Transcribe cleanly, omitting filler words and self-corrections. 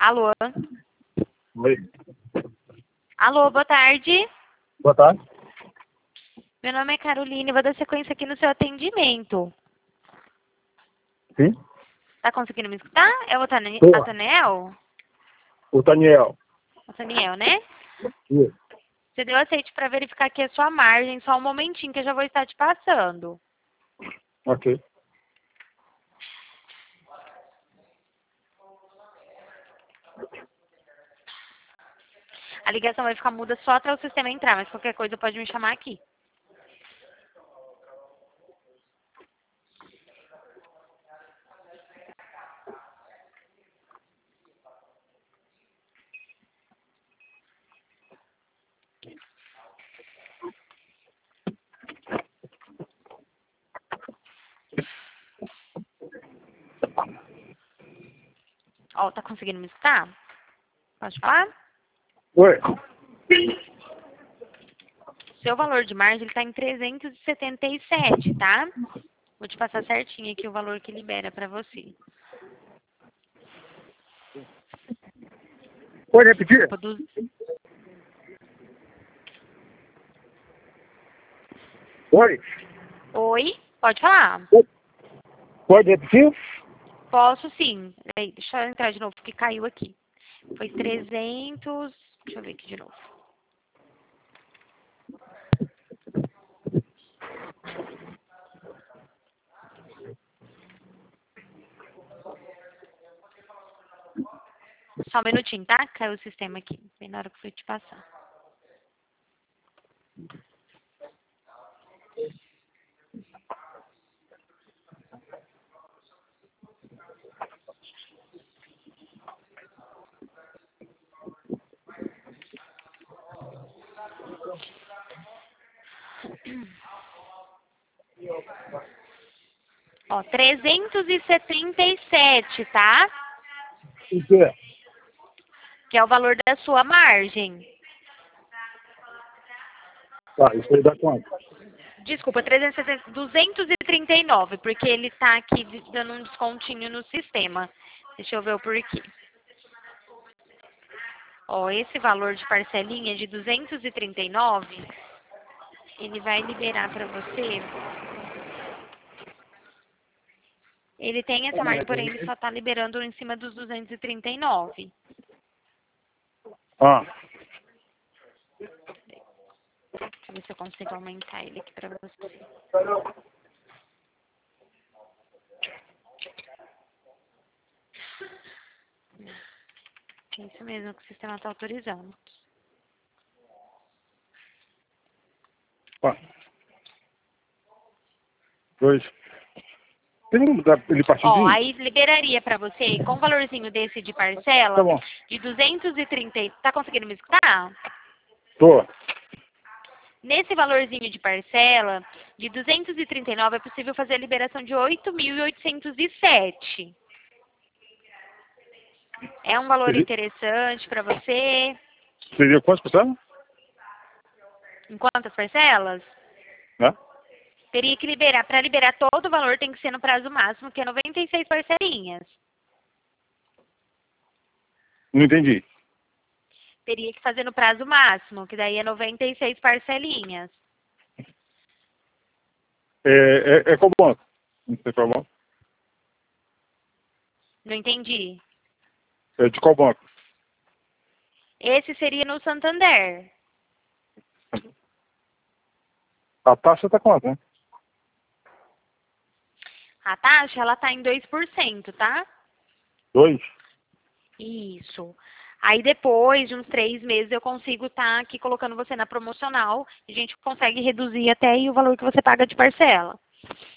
Alô? Oi. Alô, boa tarde. Boa tarde. Meu nome é Caroline, vou dar sequência aqui no seu atendimento. Sim? Tá conseguindo me escutar? É o Tô. Ataniel? O Daniel. Ataniel, né? Isso. Você deu aceite para verificar aqui a sua margem, só um momentinho que eu já vou estar te passando. Ok. A ligação vai ficar muda só até o sistema entrar, mas qualquer coisa pode me chamar aqui. Ó, tá conseguindo me escutar? Pode falar? Oi. Seu valor de margem está em 377, tá? Vou te passar certinho aqui o valor que libera para você. Pode repetir? Oi. Oi? Pode falar? Pode repetir? Posso sim. Peraí, deixa eu entrar de novo, porque caiu aqui. Foi 300... Deixa eu ver aqui de novo. Só um minutinho, tá? Caiu o sistema aqui. Bem na hora que eu fui te passar. Ó, 377, tá? O quê? Que é o valor da sua margem. Tá, isso aí dá quanto? Desculpa, 360, 239, porque ele tá aqui dando um descontinho no sistema. Deixa eu ver o porquê. Ó, esse valor de parcelinha de 239, ele vai liberar para você. Ele tem essa margem, porém ele só tá liberando em cima dos 239. Ah. Deixa eu ver se eu consigo aumentar ele aqui para você. É isso mesmo que o sistema está autorizando. Ah. 2. Tem como dar ele Ó, partidinho? aí liberaria para você, com o valorzinho desse de Tá parcela, bom. de 230. Tá conseguindo me escutar? Tô. Nesse valorzinho de parcela, de 239, é possível fazer a liberação de 8.807. É um valor interessante para você? Seria quanto por cento? Em quantas parcelas? Né? Teria que liberar. Para liberar todo o valor tem que ser no prazo máximo, que é 96 parcelinhas. Não entendi. Teria que fazer no prazo máximo, que daí é 96 parcelinhas. É qual banco? Não sei qual banco. Não entendi. É de qual banco? Esse seria no Santander. A taxa tá quanto, né? A taxa, ela tá em 2%, tá? 2? Isso. Aí depois de uns 3 meses eu consigo estar aqui colocando você na promocional e a gente consegue reduzir até aí o valor que você paga de parcela.